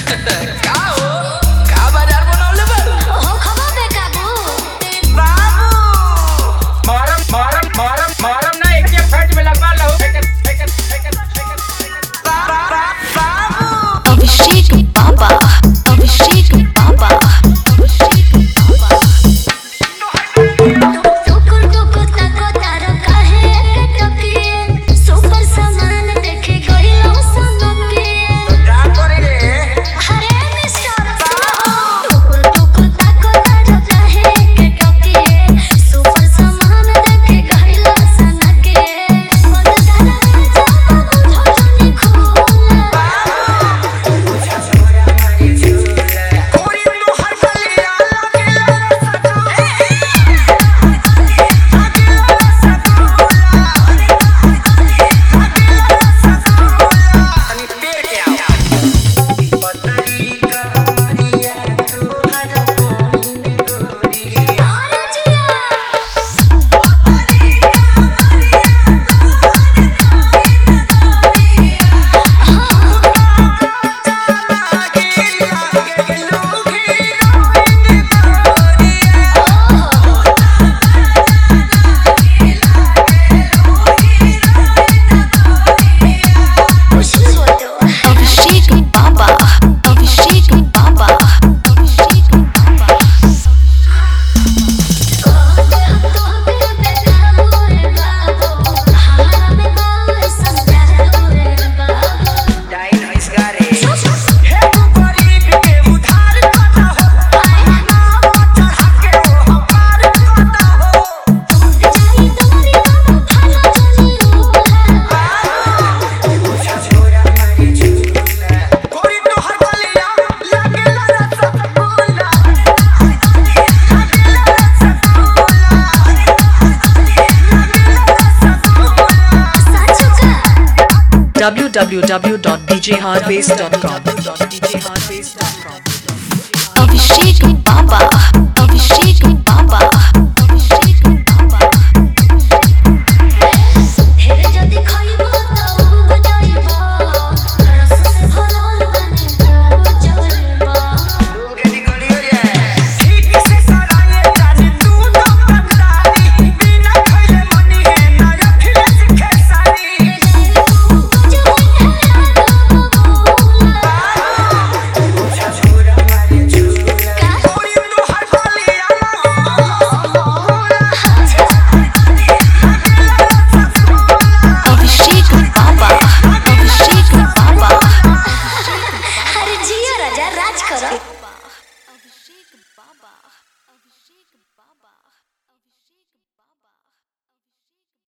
का हो का बाजार बनवले बारू हो खबा बे काबू बाबू मारम ना एक फैट में लगवा लो बाबू अभिषेक बाबा अभिषेक बाबा टुकुर टुकुर तको तारो काहे टकिए सुपर सामान देखे गइलो सनके का करे रे अरे मिस्टर टुकुर टुकुर तको तारो काहे टकिए सुपर सामान देखे गइलो सनके मन तारा जाबो झोटनी खोला कोरी मोहर गलिया तनी पेड़ के आओ बदली करिया तोहरा गोरी अरे जिया अभिषेक बाबा अभिषेक बाबा अभिषेक बाबा www.djhardbase.com अभिषेक बाबा अभिषेक बाबा अभिषेक बाबा हे जदी खइबो त बजाइबो रस से भरल बने जलबो अभिषेक बाबा अभिषेक बाबा अरे जिया राजा राज करो अभिषेक बाबा अभिषेक बाबा